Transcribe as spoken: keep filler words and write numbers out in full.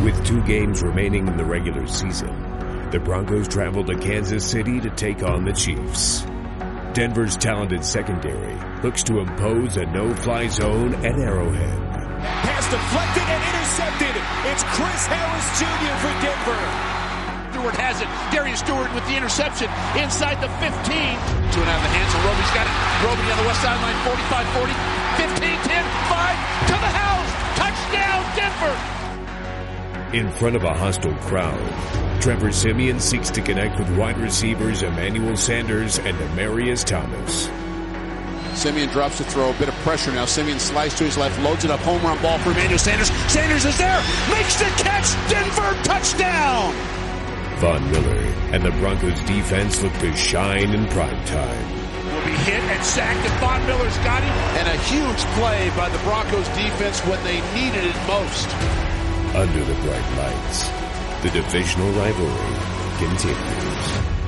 With two games remaining in the regular season, the Broncos travel to Kansas City to take on the Chiefs. Denver's talented secondary looks to impose a no-fly zone at Arrowhead. Pass deflected and intercepted. It's Chris Harris Junior for Denver. Stewart has it. Darius Stewart with the interception inside the fifteen. Two and out of the hands, and Roby's got it. Roby on the west sideline, forty-five forty, fifteen ten, five, to the house. Touchdown, Denver. In front of a hostile crowd, Trevor Siemian seeks to connect with wide receivers Emmanuel Sanders and Demarius Thomas. Siemian drops the throw, a bit of pressure now. Siemian slides to his left, loads it up, home run ball for Emmanuel Sanders. Sanders is there, makes the catch, Denver touchdown! Von Miller and the Broncos defense look to shine in prime time. Will be hit and sacked, and Von Miller's got him. And a huge play by the Broncos defense when they needed it most. Under the bright lights, the divisional rivalry continues.